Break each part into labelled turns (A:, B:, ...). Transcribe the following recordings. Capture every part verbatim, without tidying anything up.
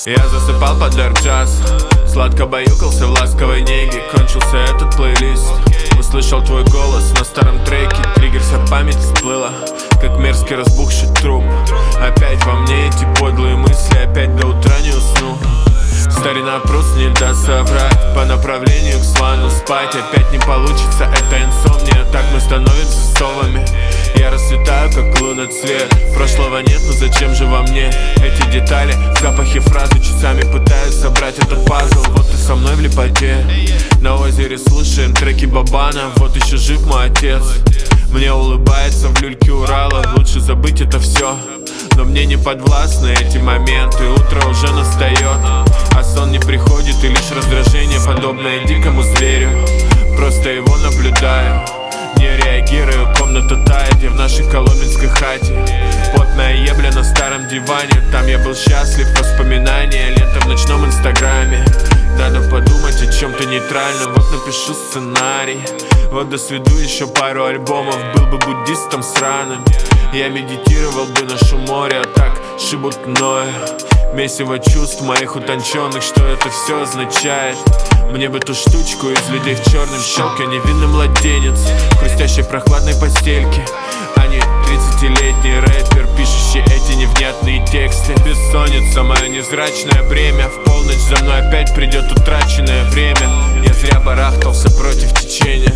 A: Я засыпал под лерк джаз, сладко баюкался в ласковой неге. Кончился этот плейлист, услышал твой голос на старом треке. Триггер, вся память всплыла, как мерзкий разбухший труп. Опять во мне эти подлые мысли, опять до утра не усну. Старина просто не даст соврать, по направлению к свану спать. Опять не получится, это инсомния, так мы становимся совами. Я расцветаю, как луноцвет, прошлого нет, но зачем же во мне эти детали, запахи, фразы, часами пытаюсь собрать этот пазл. Вот ты со мной в лепоте, на озере слушаем треки Бабана. Вот еще жив мой отец, мне улыбается в люльке Урала. Лучше забыть это все, но мне не подвластны эти моменты. Утро уже настает, а сон не приходит, и лишь раздражение, подобное дикому зверю. Просто его наблюдаю, не реагирую, комната тает. Я в нашей коломенской хате, потная ебля на старом диване. Там я был счастлив, воспоминания, лента в ночном инстаграме. Надо подумать о чем-то нейтральном, вот напишу сценарий. Вот досведу еще пару альбомов, был бы буддистом сраным. Я медитировал бы на шум моря, а так шибут мною. Месиво чувств моих утонченных, что это все означает. Мне бы ту штучку из людей в черном щелке, невинный младенец в хрустящей прохладной постельке, а не тридцатилетний рэпер, пишущий эти невнятные тексты. Бессонница, мое невзрачное бремя, в полночь за мной опять придет утраченное время. Я зря барахтался против течения.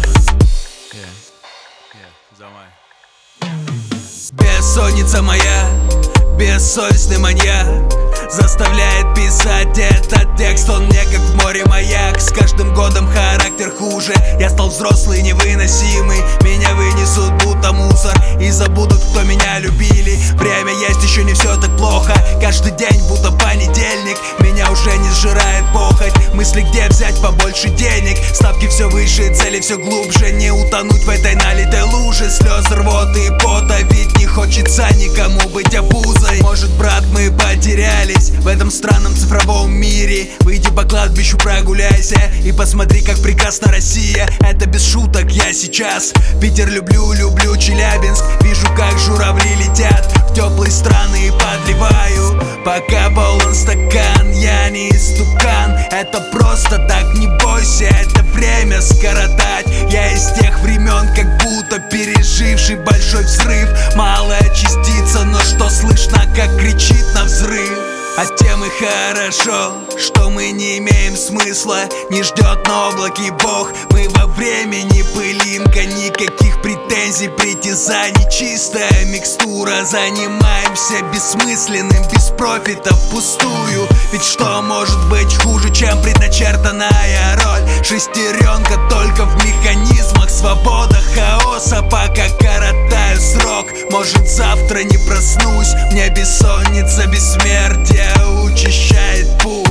B: Бессонница моя, бессовестный маньяк заставляет писать этот текст. Он мне как в море маяк, с каждым годом характер хуже. Я стал взрослый, невыносимый, меня вынесут будто мусор и забудут, кто меня любили. Время есть, еще не все так плохо, каждый день будто понедельник. Меня уже не сжирает похоть, мысли, где взять побольше денег. Ставки все выше, цели все глубже, не утонуть в этой налитой луже. Слез, рвоты и пота, ведь не хочется никому быть обузой. Может, брат, мы потерялись в этом странном цифровом мире. Выйди по кладбищу, прогуляйся и посмотри, как прекрасна Россия. Это без шуток, я сейчас Питер люблю, люблю Челябинск. Вижу, как журавли летят в теплые страны и подливаю, пока полон стакан. Я не истукан, это просто так, не бойся, это время скоротать. Я из тех времен, как будто переживший большой взрыв. Малая частица, но что слышно, как кричит на взрыв. А тем и хорошо, что мы не имеем смысла. Не ждет на облаке Бог, мы во времени пылинка. Никаких претензий, притязаний, чистая микстура. Занимаемся бессмысленным, без профита впустую. Ведь что может быть хуже, чем предначертанная роль? Шестеренка только в механизмах, свобода хаоса, пока коротаю срок. Может, завтра не проснусь, мне бессонница, бессмертие учащает путь.